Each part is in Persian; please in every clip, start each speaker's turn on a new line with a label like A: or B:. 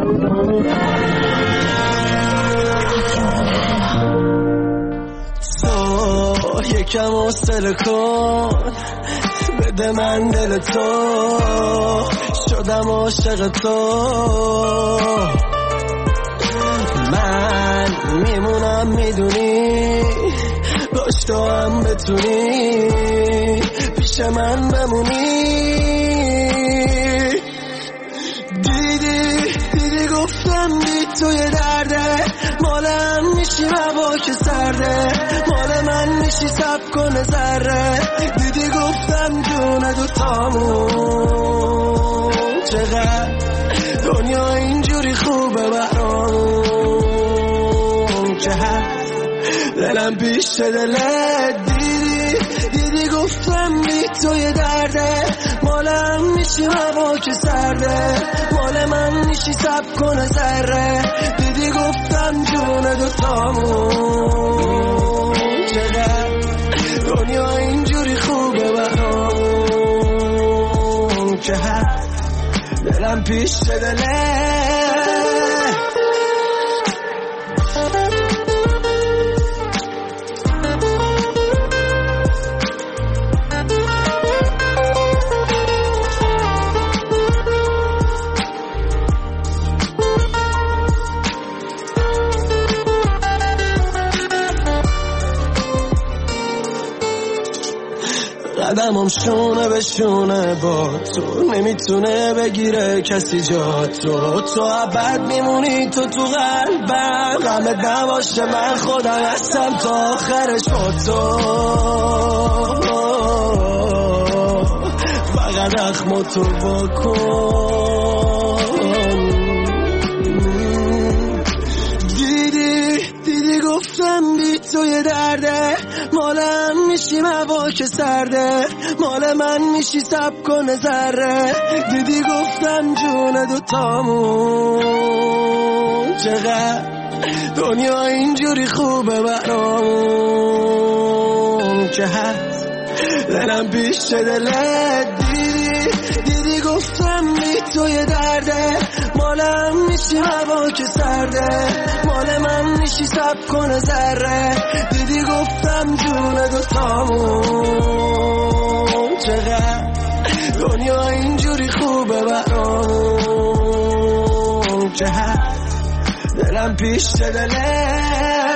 A: تو یکم حوصله کن بده من دل تو شدم عاشق تو من میمونم میدونی باش تو هم بتونی پیش من بمونی دیدی گفتم بی توی درده مالم میشی هوا که سرده مال من میشی سب کنه ذره دیدی گفتم جون دوتامون چقدر دنیا اینجوری خوبه برامون که هست دلم پیش دلت دیدی گفتم بی توی درده مالم میشی هوا که سرده مال من میشی سب کنه ذره دیدی گفتم جون دوتامون چقدر دنیا اینجوری خوبه برامون که هست دلم پیش دلت قدمم شونه به شونه با تو نمیتونه بگیره کسی جا تو ابد میمونی تو قلبم غمت نباشه من خودم هستم تا آخرش با تو فقط اخماتو بکن دیدی گفتم بی توی درده مالم میشیم هوا که سرده مال من میشی سب کنه ذره دیدی گفتم جون دوتامون چقدر دنیا اینجوری خوبه برامون که هست دلم پیش دلت دیدی گفتم بی توی درده مالم میشی هوا که سرده مال من میشی سب کنه ذره دیدی گفتم جون دوتامون چقدر دنیا اینجوری خوبه برامون که هست دلم پیش دلت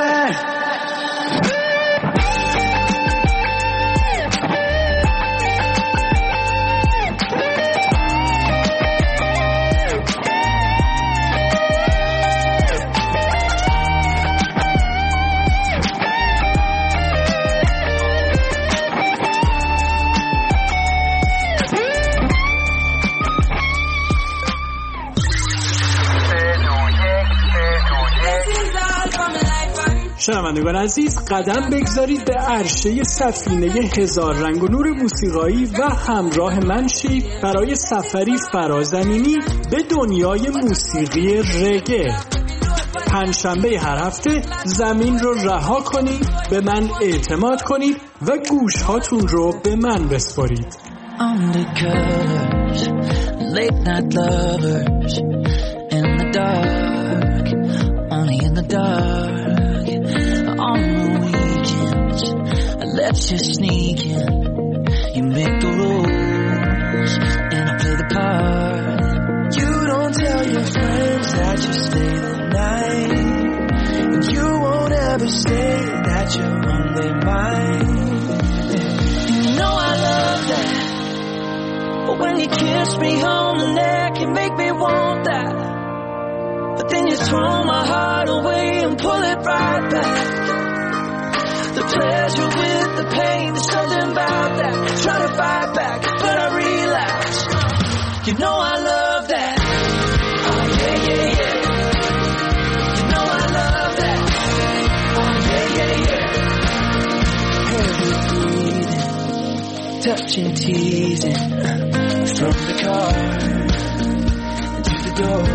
B: شنوندگان عزیز قدم بگذارید به عرشه سفینه هزار رنگ و نور موسیقایی و همراه من شید برای سفری فرازمینی به دنیای موسیقی رگه. پنجشنبه هر هفته زمین رو رها کنید، به من اعتماد کنید و گوش هاتون رو به من بسپارید.
C: Undercolors, late night lovers, in the dark, only in the dark. On the weekends, I let you sneak in. You make the rules, and I play the part. You don't tell your friends that you stay the night, and you won't ever say that you're on their mind. You know I love that, but when you kiss me on the neck, you make me want that. But then you throw my heart away and pull it right back. The pleasure with the pain, there's something about that. Try to fight back, but I relapse. You know I love that. Oh yeah, yeah, yeah. You know I love that. Oh yeah, yeah, yeah. Heavy breathing, touching, teasing, from the car to the door.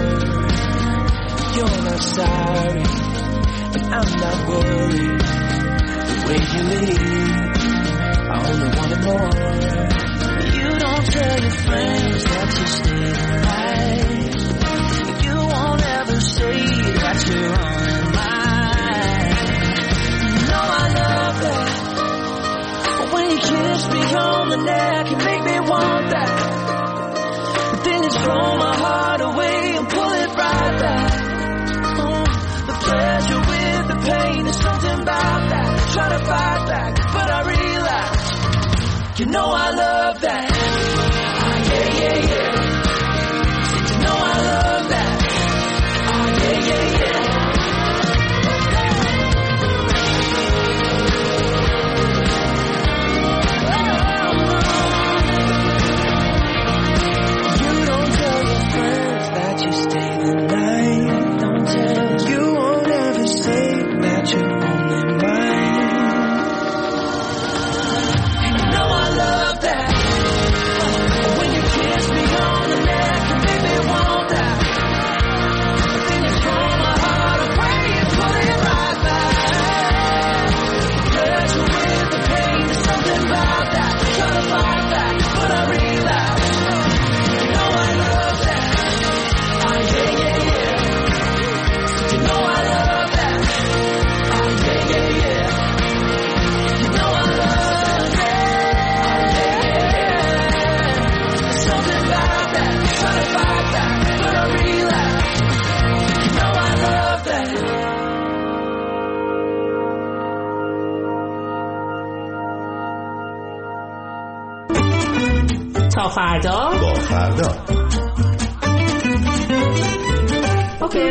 C: You're not sorry, but I'm not worried. When you leave, I only wanted more. You don't tell your friends that you stay the night. You throw my heart away and pull it right back. The pleasure with the pain, there's something about that. Try to fight back, but I realize, you know I love that. Yeah, yeah, yeah. You know I love that. Yeah, yeah, yeah. You don't tell your friends that you stay the night. Don't tell. You won't ever say that you're only mine. And you know I love that. When you kiss me on the neck and make me want that. Then you throw my heart away and put it right back. Pleasure with the pain, there's something about that. Try to fight back, but I realize, you know I love that. Yeah, yeah, yeah. You know I love that. Yeah, yeah, yeah. You know I love that. Yeah, yeah, yeah. There's something about that. Try to fight back, but I realize, you know I love that.
D: تا فردا.
E: با فردا.
D: اوکی.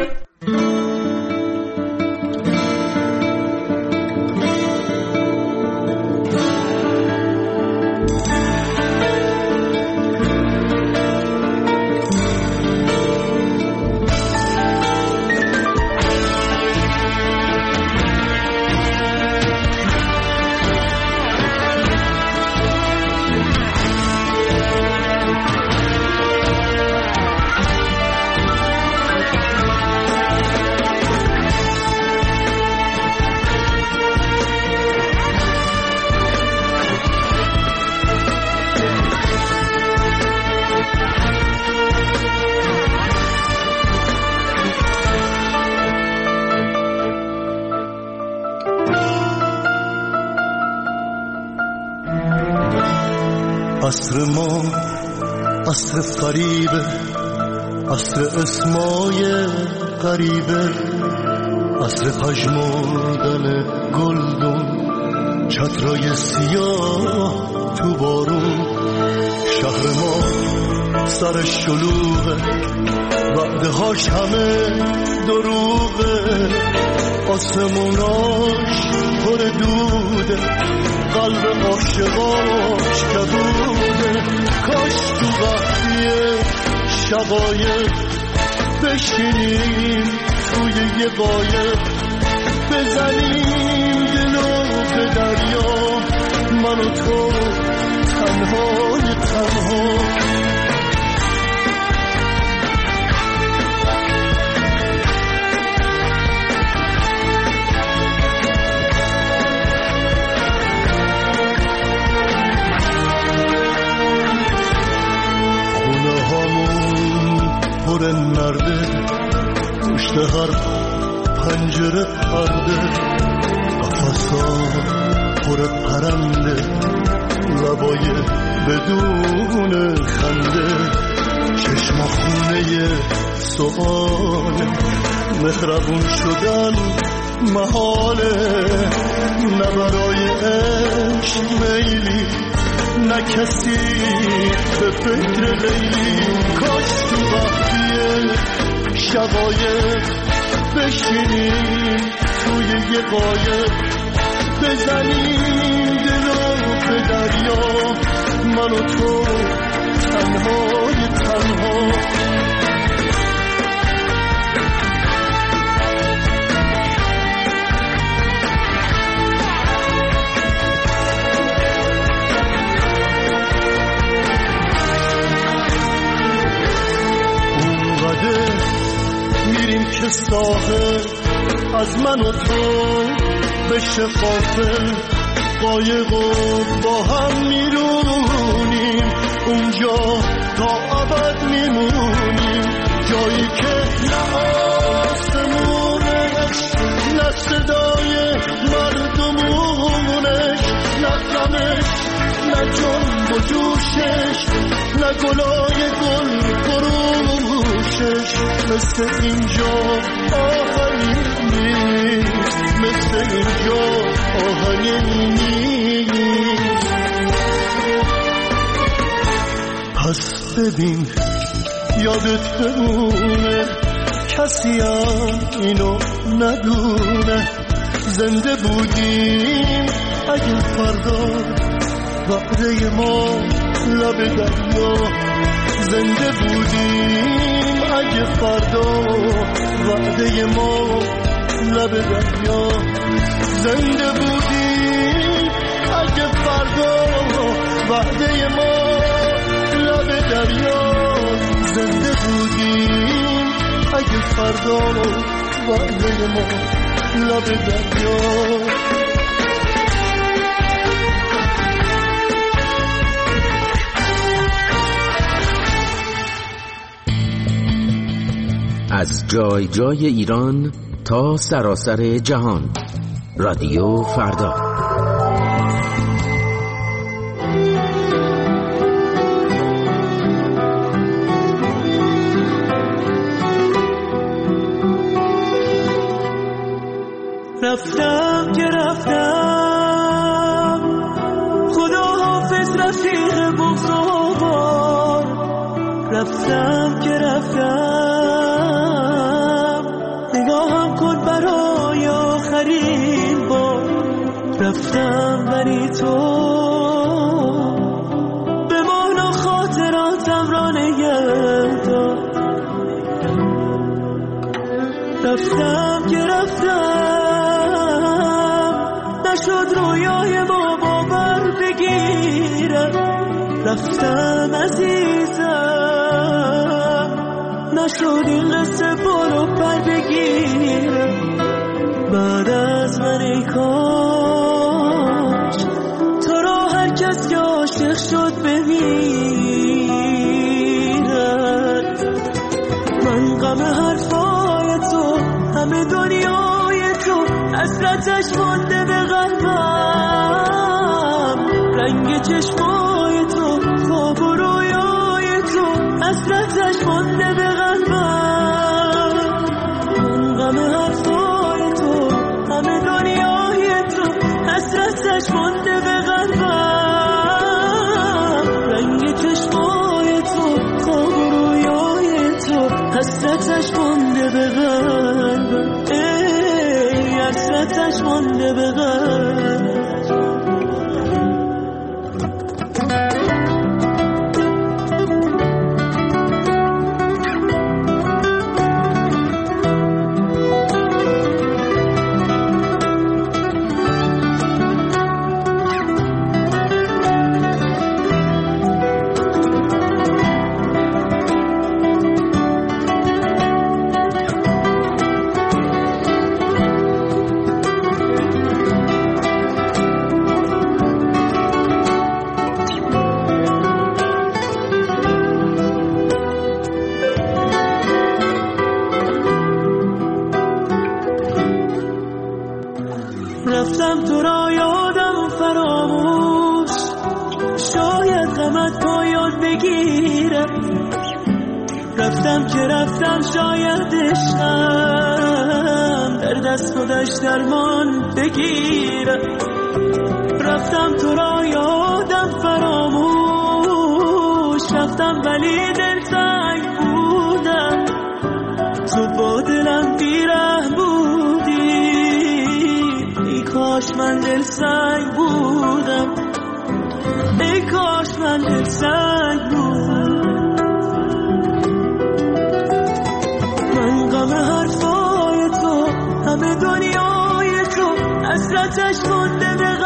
A: عصر ما عصر فریبه، عصر اسمای غریبه، عصر پژمردن گلدون، چترای سیاه تو بارون. شهر ما سر شلوغه، وعده هاش همه دروغه، آسموناش پر دوده، قلب عاشقاش کبوده. کاش تو وقتی شقایق بشینیم توی یه قایق، بزنیم دلو به دریا، من و تو تنهای تنها. پر نرده، پشت هر پنجره پرده، قفصا پر پرنده، لبای بدون خنده، چشم خونه سؤاله، مهربون شدن محاله، نه برای عشق میلی، نه کسی به فکر لیلی. کاش تو وقتی شقایق بشینیم توی یه قایق، بزنیم دلو به دریا، من و تو تنهای تنها. میریم که ساحل از من و تو بشه غافل، قایق و با هم میرونیم اونجا تا ابد میمونیم، جایی که نه آسمونش، نه صدای مردمونش، نه غمش، نه جنبش و جوشش، نه گلای گل فروشش، مثل اینجا آهنی نیست، مثل اینجا آهنی نیست. پس ببین یادت بمونه، کسی هم اینو ندونه، زنده بودیم اگه فردا وعده ما لب دریا، زنده بودیم اگه فردا وعده ما لب دریا، زنده بودیم اگه فردا وعده ما لب دریا، زنده بودیم اگه فردا وعده ما لب دریا.
E: از جای جای ایران تا سراسر جهان، رادیو فردا.
A: رفتم که رفتم، خدا حافظ رفیق بزرگوار. رفتم که رفتم، نگاهم کن برای آخرین بار. رفتم ولی تو به مانا خاطراتم را نگه دار. رفتم که رفتم، نشد رویای ما باور بگیرم. رفتم عزیزم، نشد این قصه برو پر بگیرم. بعد از من ای کاش تو را هر کس که عاشق شد بمیرد. من غم حرفای تو، همه دنیای تو، حسرتش مانده به قلبم. رنگ چشمای تو، خواب و رویای تو، حسرتش مانده به قلبم. من غم حرفای تو، همه دنیای تو، حسرتش مانده به قلبم. رنگ چشمای تو، خواب و رویای تو، حسرتش مانده به قلبم. ای حسرتش مانده به قلبم. رفتم تو را یادم فراموش، شاید غمت پایان بگیرم. رفتم که رفتم، شاید عشقم در دست خودش درمان بگیرم. رفتم تو را یادم فراموش، رفتم ولی دلتنگ بودم. تو با دلم بیره بودی، ای کاش من دلسنگ بودم، ای کاش من دلسنگ بودم. من غم حرفای تو، همه دنیای تو، حسرتش مانده به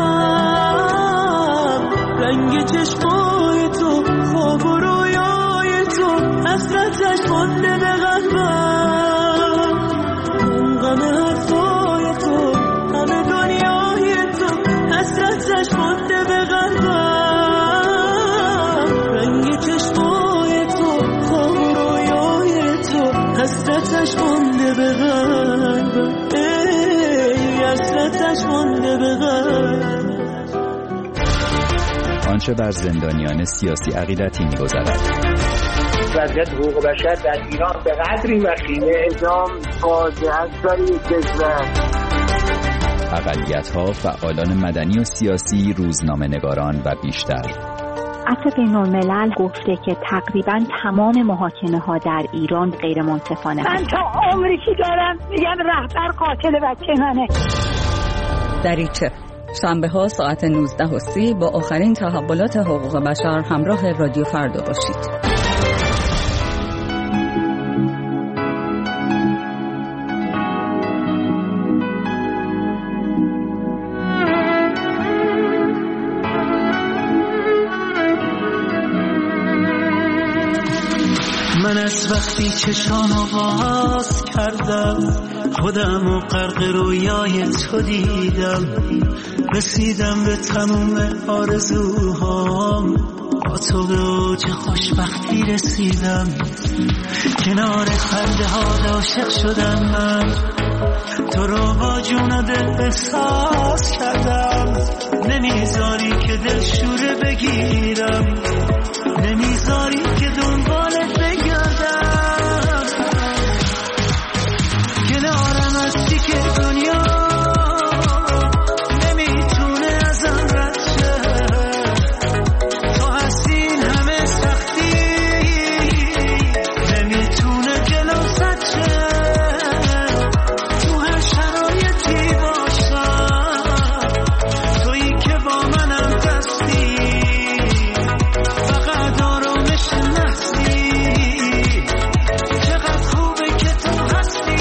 A: قلبم. رنگ چشمای تو، خواب و رویای تو، حسرتش مانده به قلبم. من غم حرفای تو، همه دنیای تو، حسرتش مانده به قلبم. رنگ چشمای تو، خواب و رویای تو، حسرتش مانده به قلبم. ای حسرتش مانده به قلبم.
F: آنچه بر زندانیان سیاسی عقیدتی می‌گذرد.
G: وضعیت حقوق بشر در ایران به قدری وخیمه، اعدام فاجعه است برای کشور.
F: اقلیت‌ها، فعالان مدنی و سیاسی، روزنامه‌نگاران و بیشتر.
H: عفو بین‌الملل گفته که تقریباً تمام محاکمه‌ها در ایران غیر منصفانه.
I: من تا عمری که دارم میگم رهبر قاتل بچه منه.
J: دریچه شنبه‌ها ساعت 19:30 با آخرین تحولات حقوق بشر همراه رادیو فردا باشید.
A: من از وقتی چشامو باز کردم خودمو غرق رویای تو دیدم، رسیدم به تموم آرزوهام، با تو به اوج خوشبختی رسیدم، کنار خنده ها عاشق شدم، من تو رو با جون و دل احساس کردم، نمیذاری که دل شوره بگیرم، نمیذاری که دنبالت بگردم، کنارم هستی که دنیا نمیتونه ازم رد شه، تو هستی این همه سختی نمیتونه جلو زد شه، تو هر شرایطی باشم تویی که با منم دستی، فقط آرامش نحسی، چقدر خوبه که تو هستی.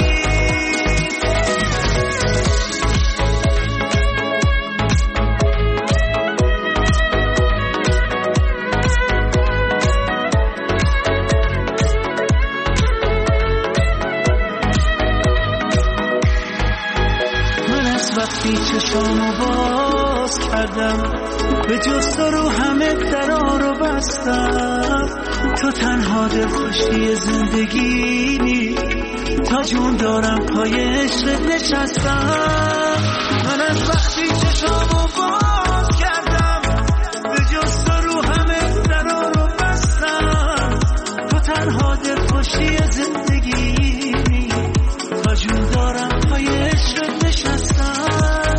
A: من از وقتی چشامو باز کردم به جز تو رو همه درا رو بستم، تو تنها دلخوشی زندگی، تا جون دارم پای عشقت نشستم، من از وقتی چشامو باز کردم به جز تو رو همه درا رو بستم، تو تنها دلخوشی زندگی، تا جون دارم پای عشقت نشستم،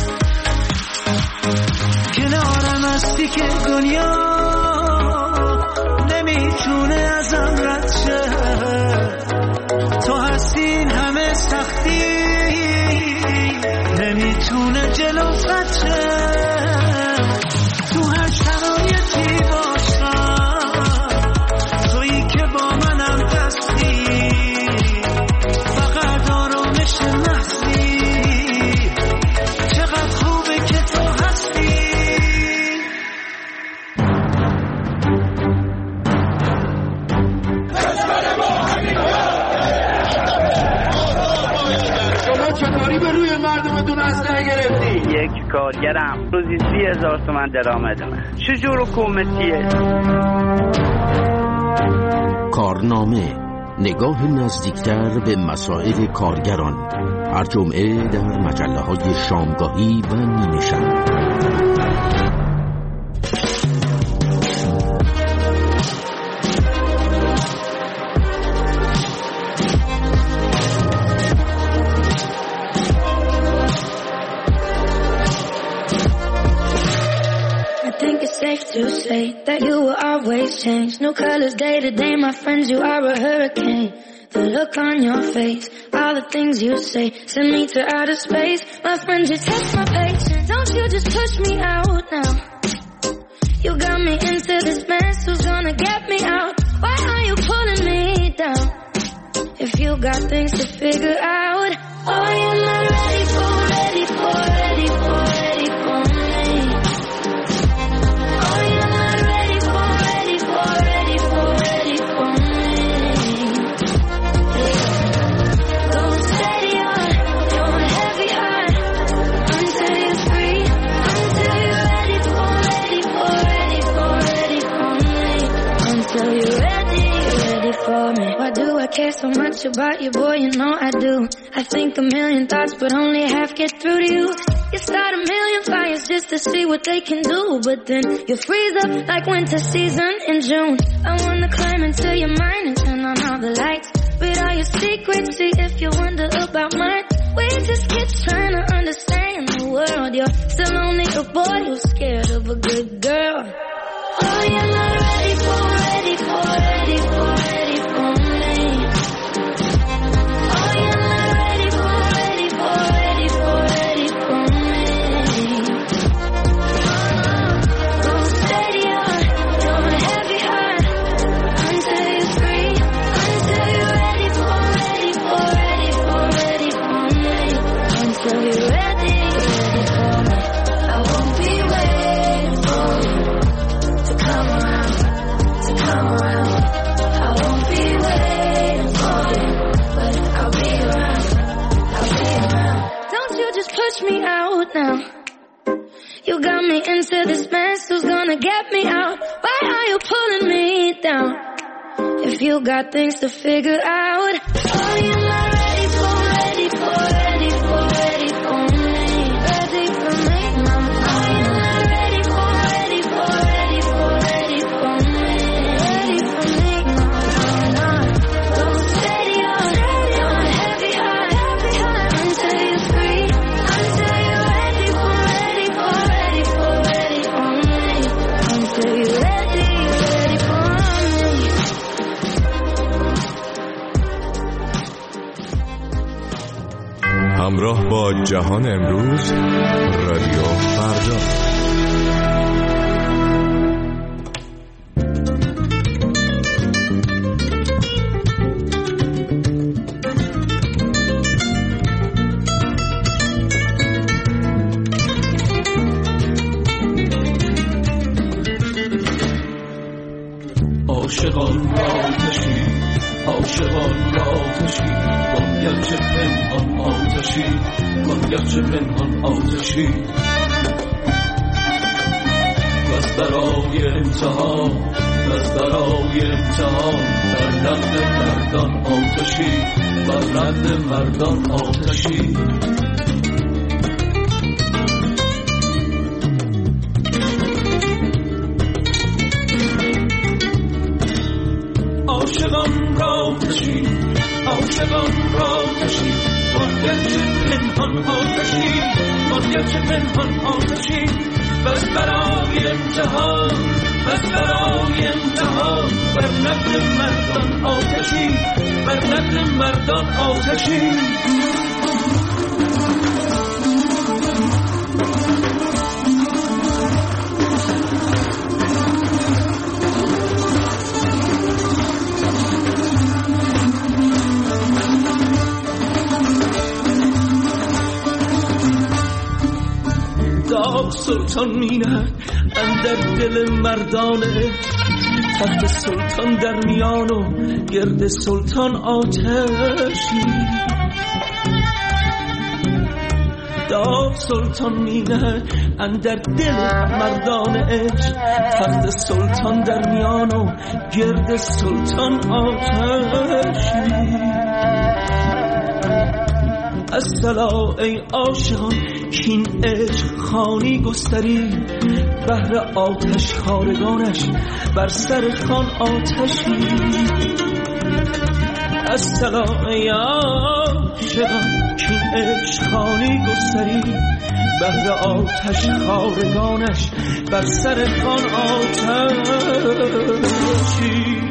A: کنارم هستی که دنیا نمیتونه ازم رد شه، تو هستی این همه سختی نمیتونه جلو زد شه، تو هر شرایطی باشم تویی که با منم دستی، فقط آرامش نحسی، چقدر خوبه که تو هستی.
K: شما چطوری به روی مردمتون اسلحه گرفتی؟
G: یک کارگرم روزی 30,000 تومان درآمدمه، چجور حکومتیه؟
E: کارنامه، نگاه نزدیکتر به مسائل کارگران، هر جمعه در مجله‌های شامگاهی و نیمه شب.
L: Safe to say that you will always change. No colors day to day, my friends, you are a hurricane. The look on your face, all the things you say, send me to outer space. My friend, just test my patience. Don't you just push me out now. You got me into this mess, who's gonna get me out? Why are you pulling me down? If you got things to figure out, oh, you're not ready for me. Why do I care so much about you, boy? You know I do. I think a million thoughts, but only half get through to you. You start a million fires just to see what they can do, but then you freeze up like winter season in June. I wanna climb into your mind and turn on all the lights, read all your secrets, see if you wonder about mine. We're just kids trying to understand the world. You're still only a boy who's scared of a good girl. Oh, you're not ready for me. Oh, you're not ready for me. Go steady on, don't heavy heart, until you're free, until you're ready for me. Until you're ready for me. I won't be waiting for you to come around. I won't be waiting for you, but I'll be around. Don't you just push me out now. You got me into this mess, who's gonna get me out? Why are you pulling me down? If you got things to figure out. Oh, you're not ready for me. Ready for me. Mama. Oh, you're not ready for me.
M: همراه با جهان امروز، رادیو فردا.
N: عاشقان آتشی، عاشقان آتشی، باید چه پنهان آتشی، باید چه پنهان آتشی. بس برای امتحان، بس برای امتحان، بر نقد مردان آتشی، بر نقد مردان آتشی. عاشقان را کشی، عاشقان را کشی، باید چه پنهان آتشی، باید چه پنهان آتشی. بس برای امتحان، بس برای امتحان، بر نقد مردان آتشی، بر نقد مردان آتشی. سلطان میند اندر دل مردانه، تخت سلطان در میان و گرد سلطان آتشی. داد سلطان میند اندر دل مردان عشق، تخت سلطان در میان و گرد سلطان آتشی. الصلا ای عاشقان کین عشق خانی گستری، بهر آتش خارگانش بر سر خان آتشی. الصلا ای عاشقان کین عشق خانی گستری، بهر آتش خارگانش بر سر خان آتشی.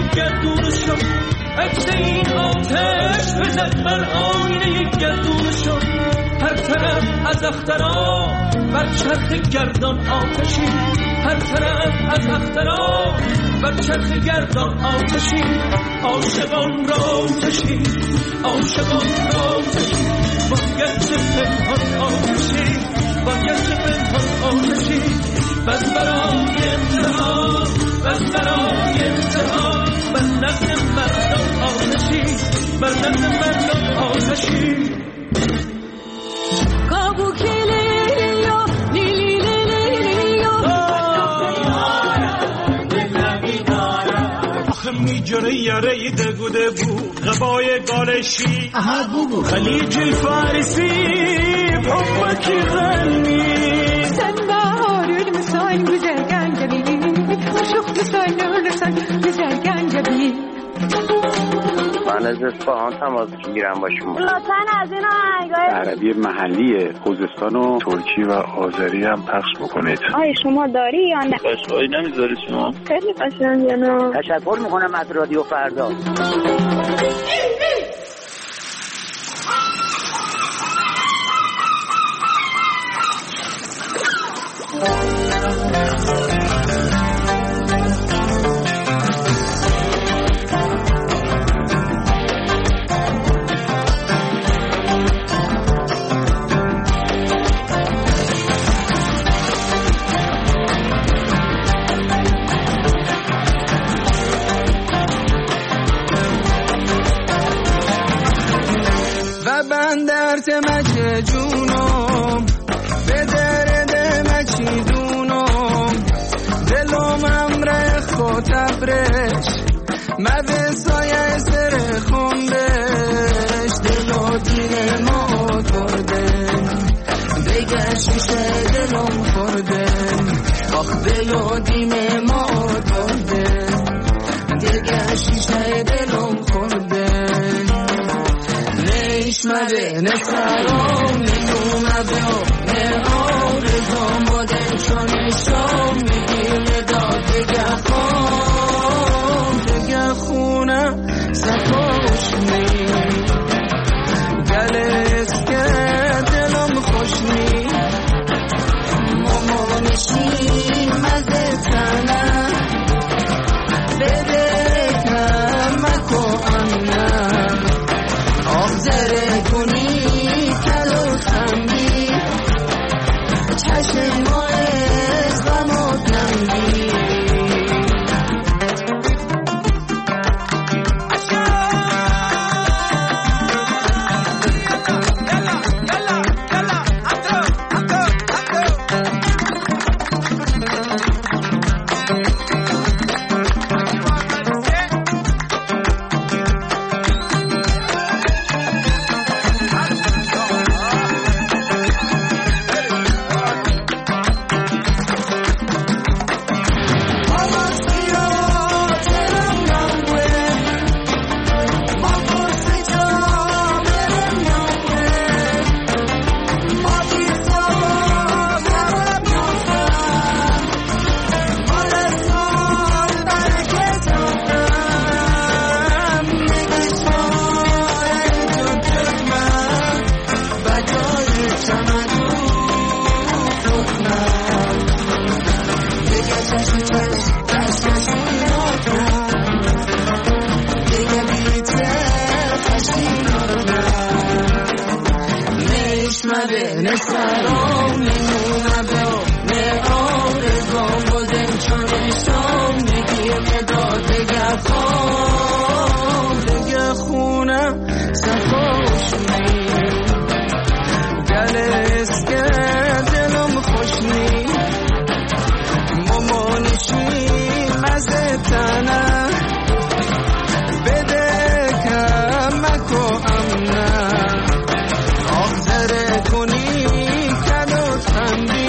N: گردون شد عکس این آتش بزد بر آینه گردون شد هر طرف از اخترا بر چرخ گردان آتشی هر طرف از اخترا بر چرخ گردان آتشی عاشقان را آتشی عاشقان را آتشی باید چه پنهان آتشی باید چه پنهان آتشی بس برای انتها بس برای انتها بر نفس مردم آتشی بر نفس مردم آتشی
O: میجره یاره دگوده بود غبای گالشی خلیج فارسی حبکی غنی
P: sen baharır mısın güzel gencebi aşık mısın ölürsen güzel gencebi
G: من از اصفهان تماس میگیرم با شما
I: لطفاً از این آهنگای
Q: عربی محلی خوزستان و ترکی و آذری هم پخش بکنید.
I: آیا شما داری یا نه؟
Q: قشقایی نمیذاری شما؟
I: خیلی قشنگه نه.
G: تشکر میکنم از رادیو فردا.
A: بندرت مچه جونم به درد مچی دونم دلم امره خطبرش مده سایه سر خوندش دل و دین ما کردن بگه شیشه دلم خوردن آخ دل و دین ما کردن بگه شیشه دلم خوردن نشمده نسرام نمومده نه آرزام بودن چونشام میگیر نداد دگه خونه سفاش می گل اسکه دلم خوش می مامانشی مزه تنه بده کمکو انه آبزره کنی کلو خمی چشم مایز غم و تنگی کنی کدو تنبی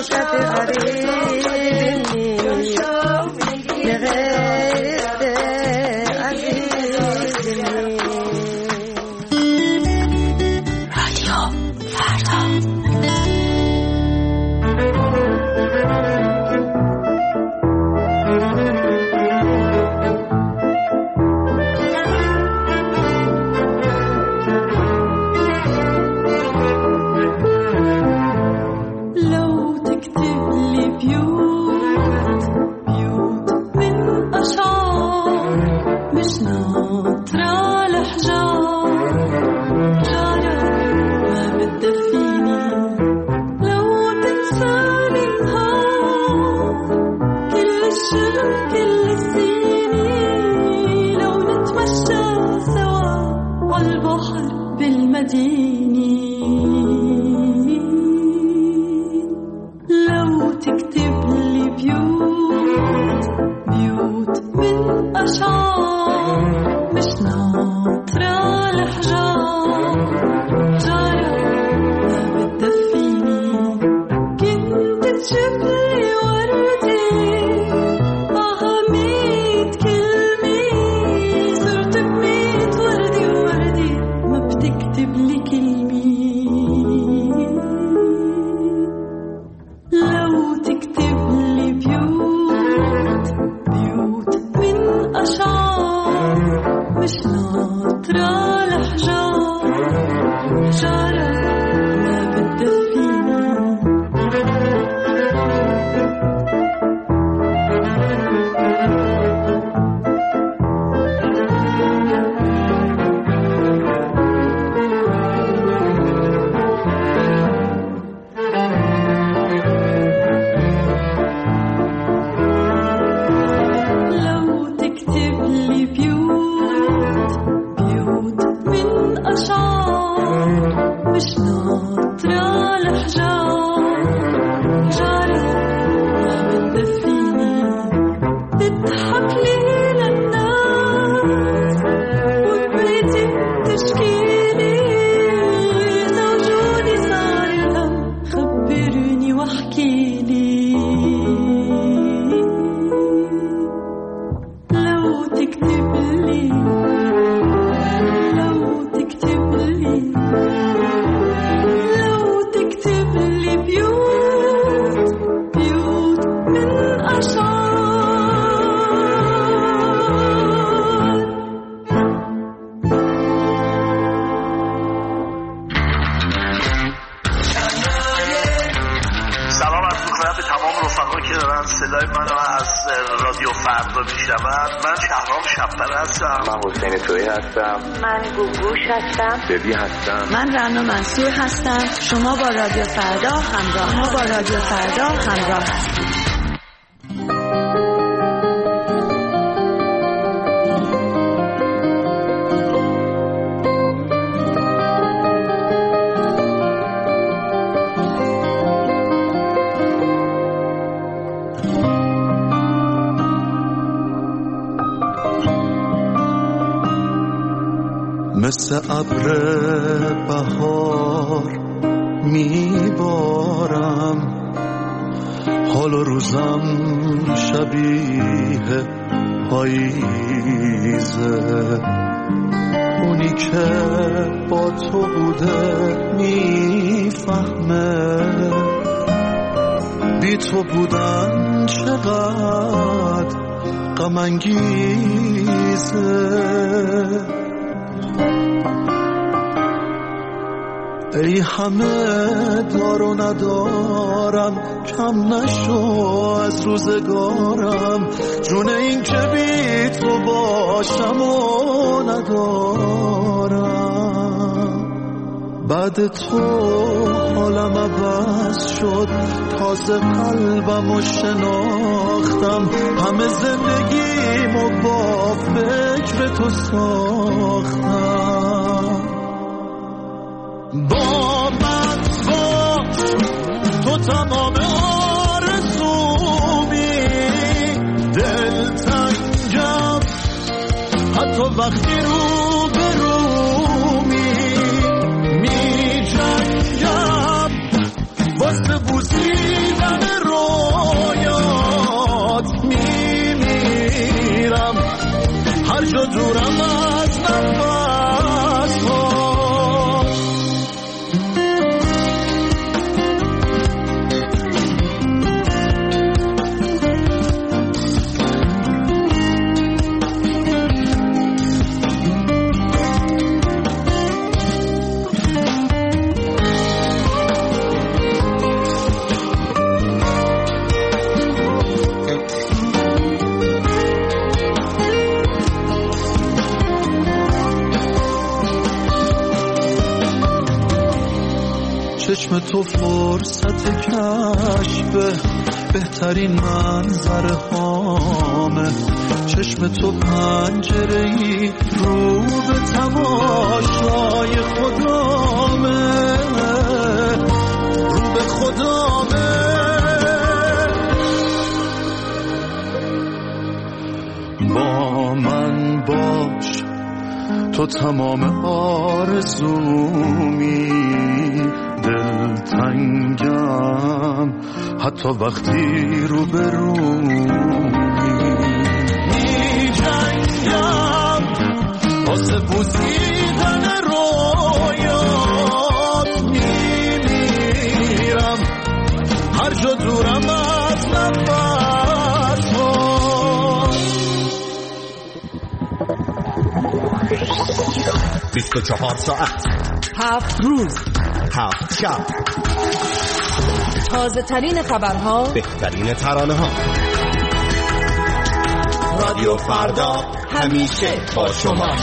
R: شفیع قریبی نغیرت عزیزی
C: رادیو فردا.
R: من رنا منصور هستم. شما با رادیو فردا همراه هستید.
A: مثل ابر بهار میبارم، حال و روزم شبیه پاییزه. اونی که با تو بوده میفهمه بی تو بودن چقدر غم انگیزه. ای همه دار و ندارم، کم نشو از روزگارم، جون این که بی تو باشم و ندارم. بعد تو حالم عوض شد، تازه قلبم رو شناختم، همه زندگیمو با فکر تو ساختم. با من باش، تو تمام آرزومی، دلتنگم حتی وقتی رو به رومی، می جنگم واسه بوسیدن تو فرصت کشف بهترین منظره هامه، چشم تو پنجره‌ای رو به تماشای خدامه، رو به خدامه. با من باش تو تمام آرزومی، دلتنگم حتی وقتی رو به رومی، می جنگم واسه بوسیدن رویات، می میرم هر جا دورم از نفس ها.
S: 24 ساعت
D: 7 روز
S: 7 شب،
D: تازه ترین خبرها،
S: بهترین ترانه ها. رادیو فردا همیشه با شما.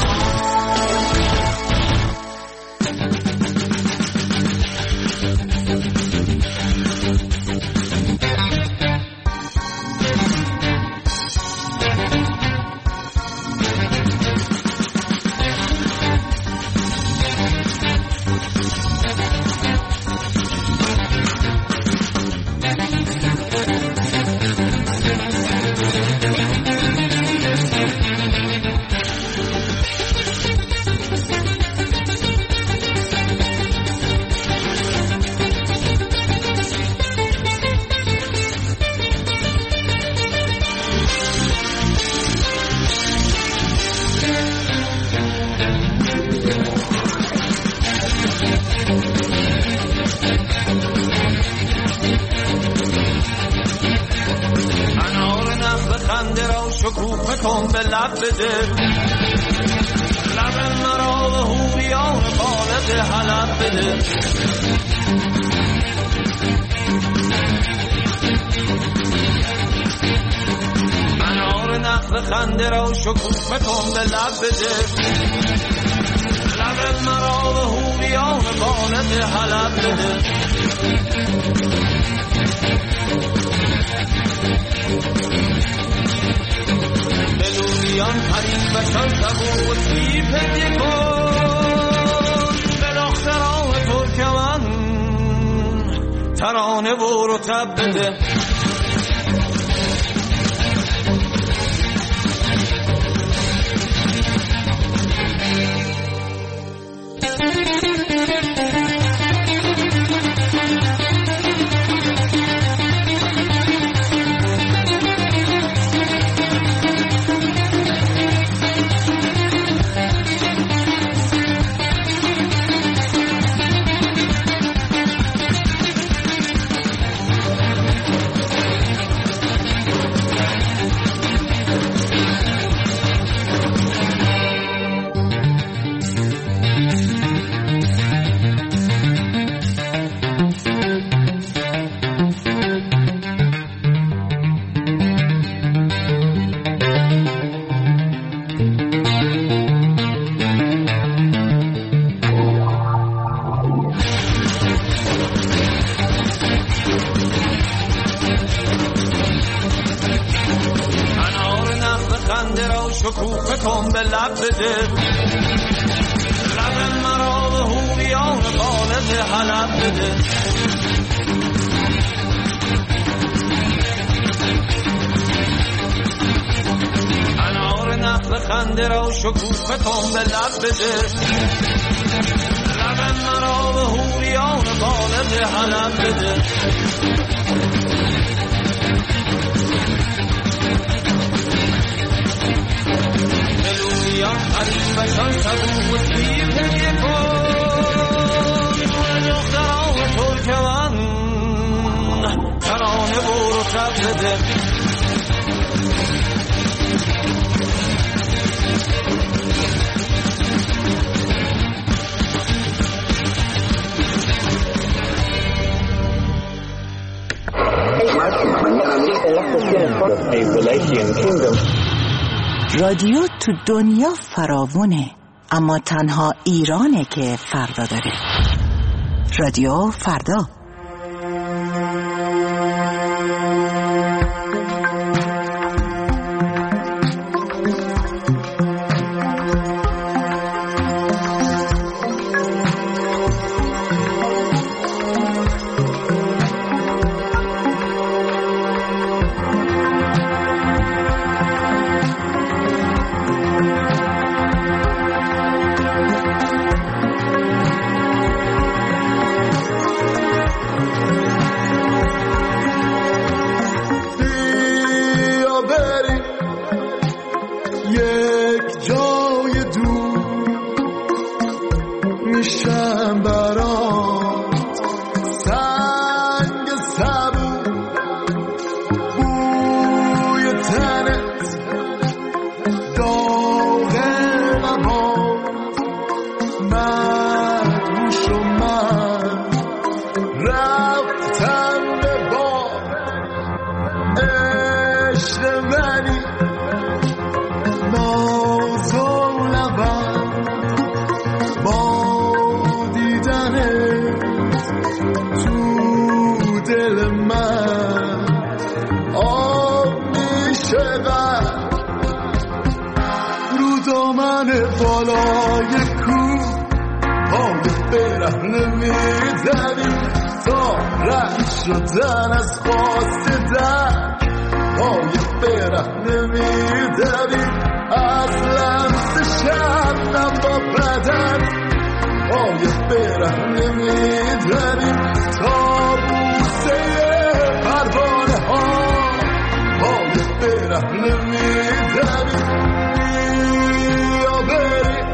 N: شکوفه کن به لب بده، لب مرا به هوریان بالت حلب بده. انار نخل خنده را شکوفه کن به لب بده، لب مرا به هوریان بالت حلب بده. بلوریان پرین بشن سبو و سیب هدیه کن، به دختران ترکمن ترانه و رطب بده. شکوفه کن به لب بده، لب مرا به هوریان بالت حلب بده. انار نخل خنده را شکوفه کن به لب بده، لب مرا به هوریان بالت حلب بده. بلوریان پرین بشن سبو و سیب هدیه کن، به دختران ترکمن ترانه و رطب بده.
T: رادیو تو دنیا فراوونه، اما تنها ایرانه که فردا داره. رادیو فردا.
A: شدن از خواست درک پای برهنه میدویم از لمس شبنم با بدن پای برهنه میدویم تا بوسه پروانه ها پای برهنه میدویم یا بریم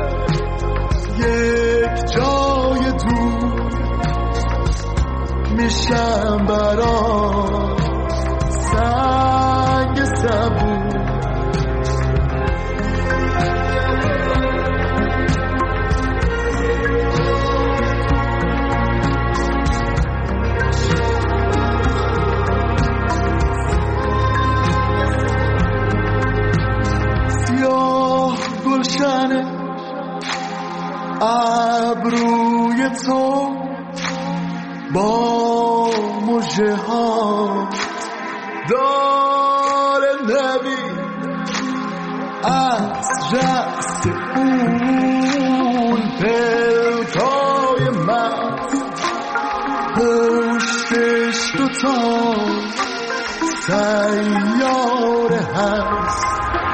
A: یک جای دور میشم برا سنگ صبور سیاه گلشن ابروی تو با مژه ها داره نبی از رأس اون پلکای من پشتش دوتا سیاره هست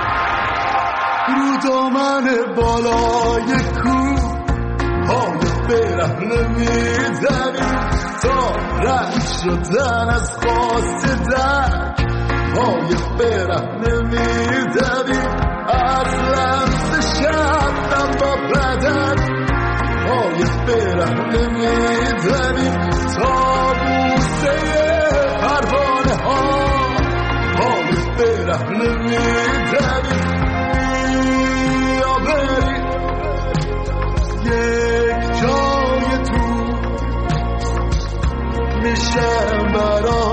A: رو دامن بالای کوه پای برهنه میزنیم تا رنگ شدن از خواست درک پای برهنه میدویم از لمس شبنم با بدن پای برهنه میدویم تا بوسه پروانه ها پای برهنه میدویم یا بریم یک جای تو میشم برا